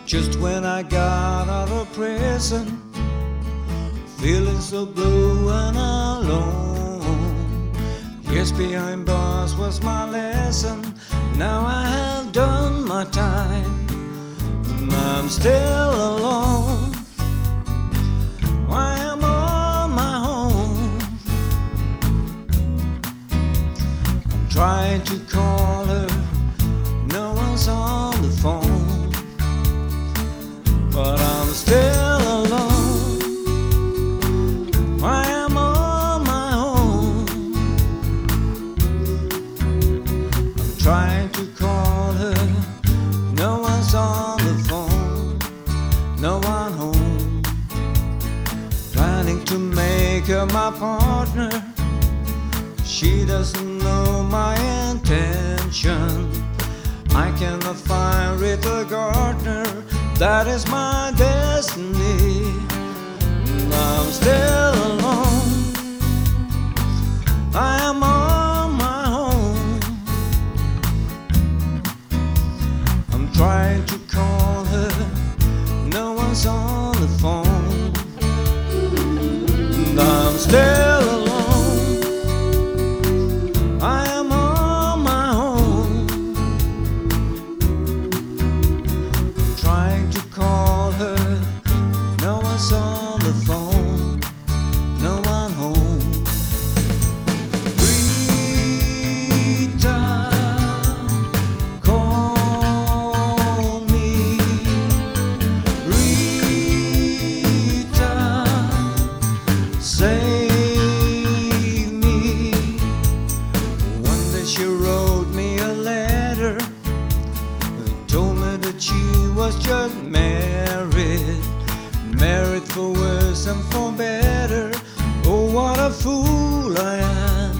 Just when I got out of prison, feeling so blue and alone. Yes, behind bars was my lesson. Now I have done my time, and I'm still alone. I am on my own. I'm trying to call her, no one's on the phone, but I'm still alone. I am on my own. I'm trying to call her, no one's on the phone, no one home. Planning to make her my partner, she doesn't know my intention. I cannot find Rita Gardner, that is my destiny. And I'm still alone. I am on my own. I'm trying to call her, no one's on the phone. And I'm still alone. I am on my own. Trying to call her, no one's on the phone, no one home. Rita, call me. Rita, save me. One day she wrote me a letter, told me that she was just married for worse and for better. Oh, what a fool I am.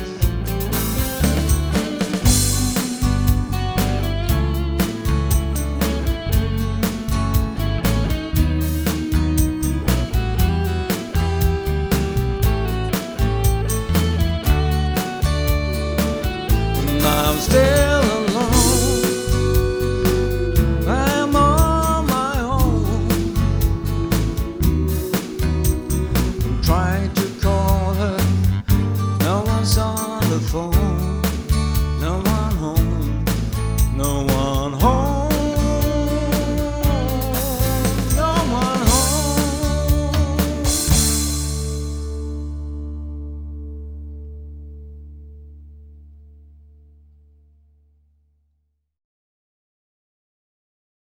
And I'm still alone. I'm on my own. I'm trying to call